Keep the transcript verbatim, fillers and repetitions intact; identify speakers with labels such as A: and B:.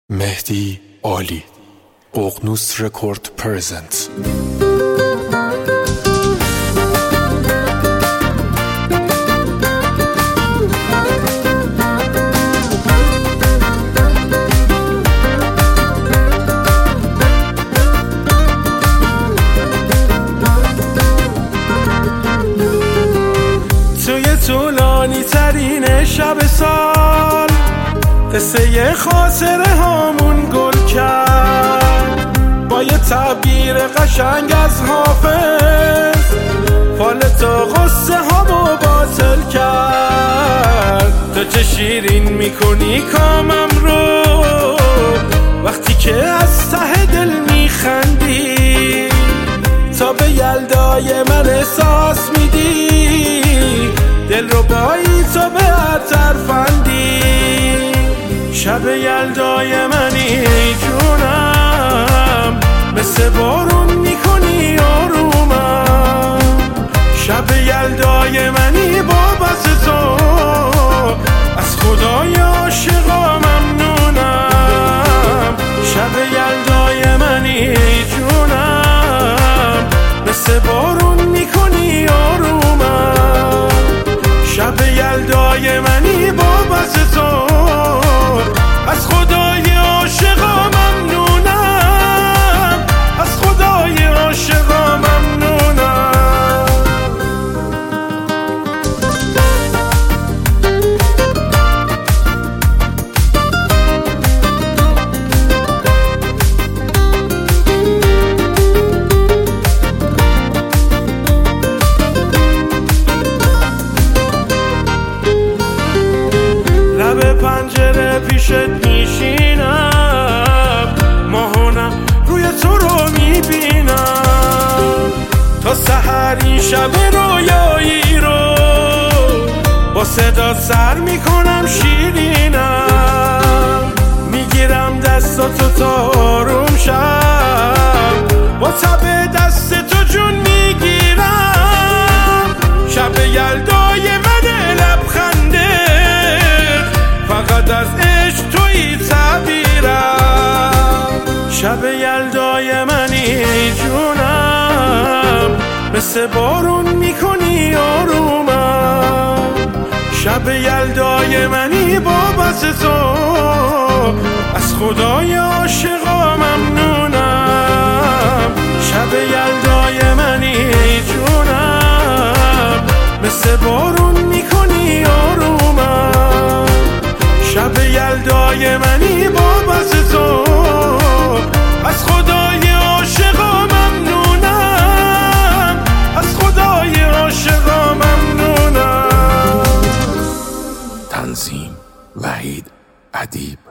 A: مهدی عالی ققنوس رکورد پرزنت.
B: توی طولانی ترین شب سال قصه خاطره هامون گل کرد با یه تعبیر قشنگ از حافظ، فالت و غصه هامو باطل کرد. تو چه شیرین میکنی کامم رو وقتی که از ته دل میخندی، تا به یلدای من احساس میدی دل رو بایی تو به هر طرفندی. شب یلدای منی جونم، مثل بارون میکنی آرومم. شب یلدای منی با بس تو، از خدای عاشقا ممنونم. شب یلدای منی جونم، مثل بارون میکنی آرومم. شب یلدای منی با بس تو، از خدای عاشقا ممنونم. از خدای عاشقا ممنونم. لب پنجره پیشت میشینم، ماهانم روی تو رو میبینم. تا سحر این شب رویایی رو با صدا سر میکنم شیرینم. میگیرم دستاتو تا آروم شم، با تب دست تو جون میگیرم. شب یلدای من لبخنده، فقط از عشق توی تعبیرم. شب یلدای منی جونم، مثل بارون میکنی آرومم. شب یلدای منی با بس تو، از خدای عاشقا ممنونم. شب یلدای منی جونم، مثل بارون میکنی آرومم. شب یلدای منی با بس تو، از خدای عاشقا ممنونم. از خدای عاشقا ممنونم.
A: تنظیم وحید ادیب.